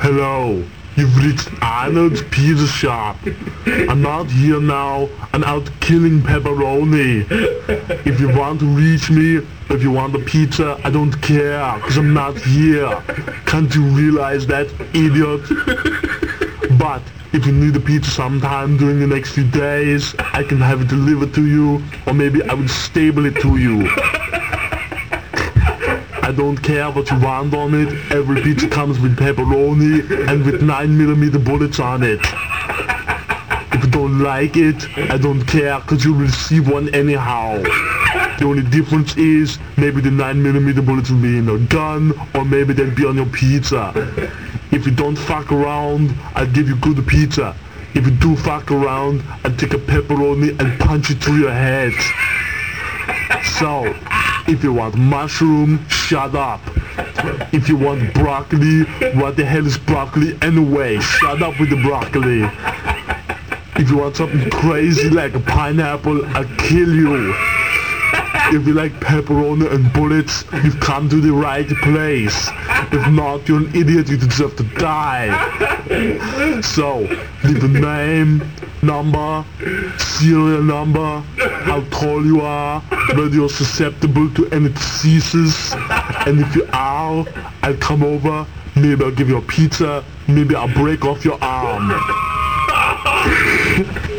Hello, you've reached Arnold's Pizza Shop. I'm not here now, I'm out killing pepperoni. If you want to reach me, if you want a pizza, I don't care, cause I'm not here. Can't you realize that, idiot? But if you need a pizza sometime during the next few days, I can have it delivered to you, or maybe I will stable it to you. I don't care what you want on it. Every pizza comes with pepperoni and with 9mm bullets on it. If you don't like it, I don't care, cause you'll receive one anyhow. The only difference is maybe the 9mm bullets will be in a gun, or maybe they'll be on your pizza. If you don't fuck around, I'll give you good pizza. If you do fuck around, I'll take a pepperoni and punch it through your head. So, if you want mushroom, shut up. If you want broccoli, what the hell is broccoli anyway? Shut up with the broccoli. If you want something crazy like a pineapple, I'll kill you. If you like pepperoni and bullets, you've come to the right place. If not, you're an idiot, you deserve to die. So, leave a name, number, serial number, how tall you are, whether you're susceptible to any diseases, and if you are, I'll come over, maybe I'll give you a pizza, maybe I'll break off your arm.